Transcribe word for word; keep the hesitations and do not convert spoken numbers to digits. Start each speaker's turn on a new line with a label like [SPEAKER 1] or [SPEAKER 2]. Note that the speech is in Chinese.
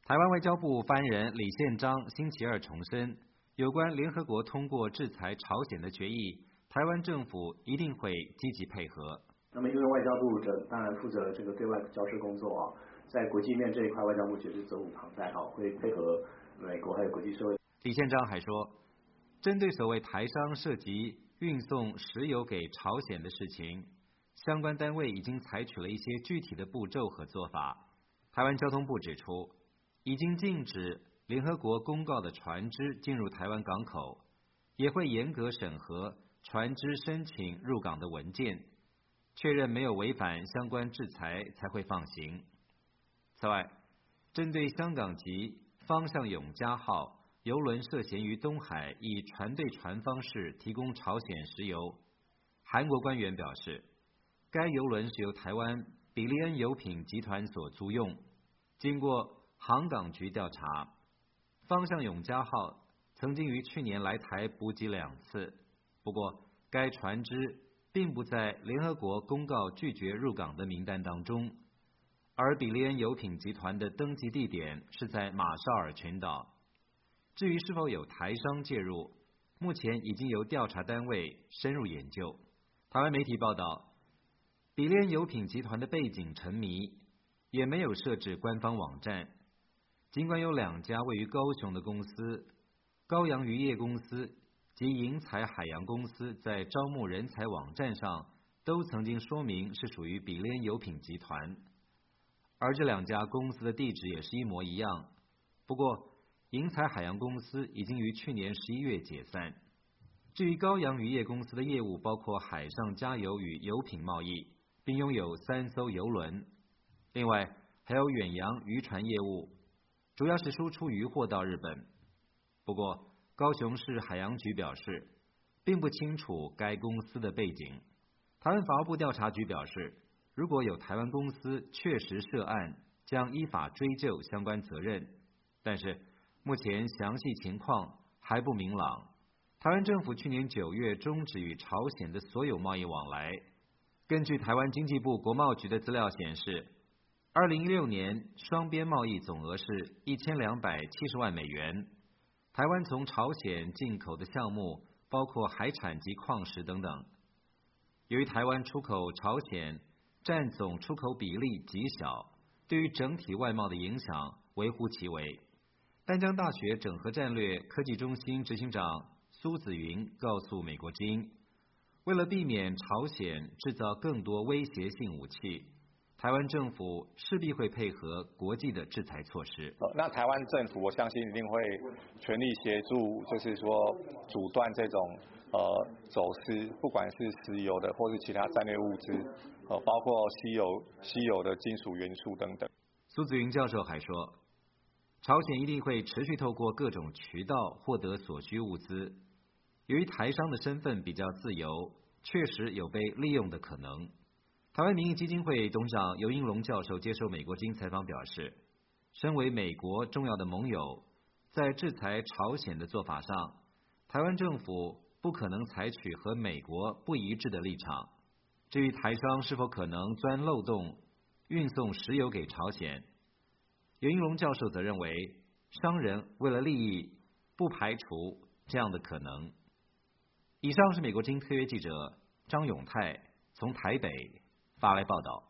[SPEAKER 1] 台湾外交部发言人李宪章星期二重申，有关联合国通过制裁朝鲜的决议，台湾政府一定会积极配合。
[SPEAKER 2] 那么，因为外交部这当然负责这个对外交涉工作啊，在国际面这一块，外交部绝对责无旁贷啊，会配合美国还有国际社会。
[SPEAKER 1] 李宪章还说，针对所谓台商涉及运送石油给朝鲜的事情，相关单位已经采取了一些具体的步骤和做法。台湾交通部指出，已经禁止联合国公告的船只进入台湾港口，也会严格审核船只申请入港的文件，确认没有违反相关制裁才会放行。此外，针对香港籍方向永嘉号邮轮涉嫌于东海以船对船方式提供朝鲜石油，韩国官员表示，该邮轮是由台湾比利恩油品集团所租用。经过航港局调查，方向永嘉号曾经于去年来台补给两次，不过该船只并不在联合国公告拒绝入港的名单当中，而比利恩油品集团的登记地点是在马绍尔群岛。至于是否有台商介入，目前已经由调查单位深入研究。台湾媒体报道，比利恩油品集团的背景沉迷，也没有设置官方网站。尽管有两家位于高雄的公司，高洋渔业公司及银彩海洋公司在招募人才网站上都曾经说明是属于比利恩油品集团，而这两家公司的地址也是一模一样。不过，银彩海洋公司已经于去年十一月解散。至于高洋渔业公司的业务包括海上加油与油品贸易，并拥有三艘邮轮，另外还有远洋渔船业务，主要是输出渔货到日本。不过，高雄市海洋局表示，并不清楚该公司的背景。台湾法务部调查局表示，如果有台湾公司确实涉案，将依法追究相关责任，但是目前详细情况还不明朗。台湾政府去年九月终止与朝鲜的所有贸易往来。根据台湾经济部国贸局的资料显示，二零一六年双边贸易总额是一千两百七十万美元。台湾从朝鲜进口的项目包括海产及矿石等等。由于台湾出口朝鲜占总出口比例极小，对于整体外贸的影响微乎其微。淡江大学整合战略科技中心执行长苏子云告诉美国之音，为了避免朝鲜制造更多威胁性武器，台湾政府势必会配合国际的制裁措施。
[SPEAKER 3] 那台湾政府我相信一定会全力协助，就是说阻断这种呃走私，不管是石油的或是其他战略物资，呃包括稀有稀有的金属元素等等。
[SPEAKER 1] 苏子云教授还说，朝鲜一定会持续透过各种渠道获得所需物资。由于台商的身份比较自由，确实有被利用的可能。台湾民意基金会董事长游英龙教授接受美国之音采访表示，身为美国重要的盟友，在制裁朝鲜的做法上，台湾政府不可能采取和美国不一致的立场。至于台商是否可能钻漏洞运送石油给朝鲜，游英龙教授则认为，商人为了利益，不排除这样的可能。以上是美国之音特约记者张永泰从台北发来报道。